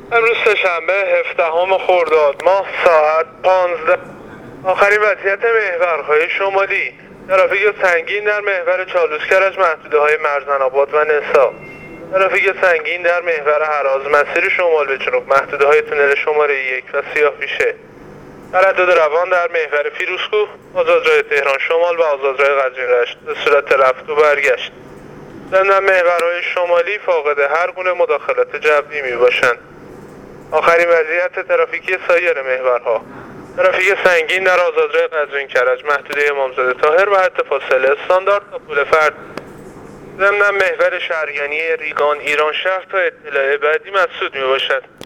امروز سه‌شنبه 17 خرداد ماه ساعت 15. آخرین وضعیت محورهای شمالی: ترافیک سنگین در محور چالوس کرج محدوده‌های مرزن آباد و نسا. ترافیک سنگین در محور هراز مسیر شمال به جنوب محدوده‌های تونل شماره 1 و سیاه‌پیشه. تردد روان در محور فیروزکوه، آزادراه تهران شمال و آزادراه قزوین رشت به صورت رفت و برگشت. ضمن محورهای شمالی فاقد هر گونه مداخلت جوی می باشند. آخرین وضعیت ترافیکی سایر محورها: ترافیک سنگین در آزادراه قزوین کرج محدوده امامزاده طاهر و حد فاصله استاندارد تا پل فرد. ضمن محور شهریانی ریگان ایران شهر تا اطلاع بعدی مسدود می باشد.